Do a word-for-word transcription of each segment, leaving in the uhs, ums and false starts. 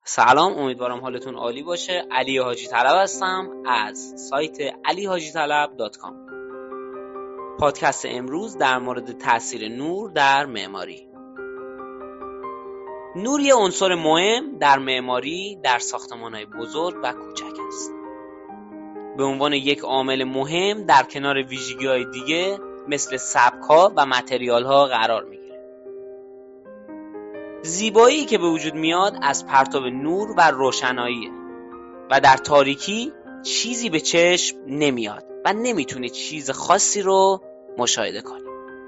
سلام، امیدوارم حالتون عالی باشه. علی حاجی طلب هستم از سایت علی حاجی طلب دات کام. پادکست امروز در مورد تاثیر نور در معماری. نور یه عنصر مهم در معماری در ساختمان‌های بزرگ و کوچک است. به عنوان یک عامل مهم در کنار ویژگی‌های دیگه مثل سبک‌ها و متریال‌ها قرار میگیره. زیبایی که به وجود میاد از پرتاب نور و روشناییه و در تاریکی چیزی به چشم نمیاد و نمیتونی چیز خاصی رو مشاهده کنی.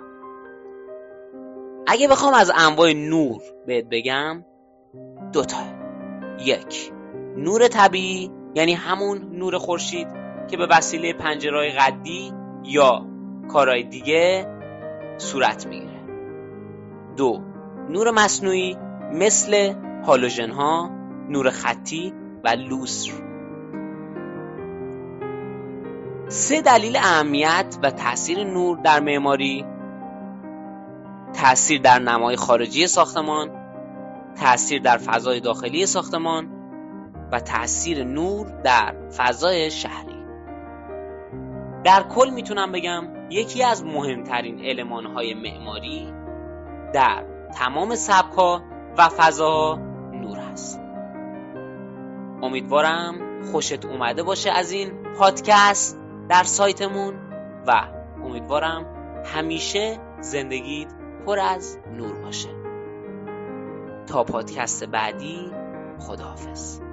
اگه بخوام از انواع نور بهت بگم، دوتا. یک، نور طبیعی، یعنی همون نور خورشید که به وسیله پنجره‌های قدی یا کارهای دیگه صورت میگیره. دو، نور مصنوعی مثل هالوژن ها، نور خطی و لوسر. سه دلیل اهمیت و تأثیر نور در معماری: تأثیر در نمای خارجی ساختمان، تأثیر در فضای داخلی ساختمان و تأثیر نور در فضای شهری. در کل میتونم بگم یکی از مهمترین المان‌های معماری در تمام سبک‌ها و فضاها نور هست. امیدوارم خوشت اومده باشه از این پادکست در سایتمون و امیدوارم همیشه زندگیت پر از نور باشه. تا پادکست بعدی، خداحافظ.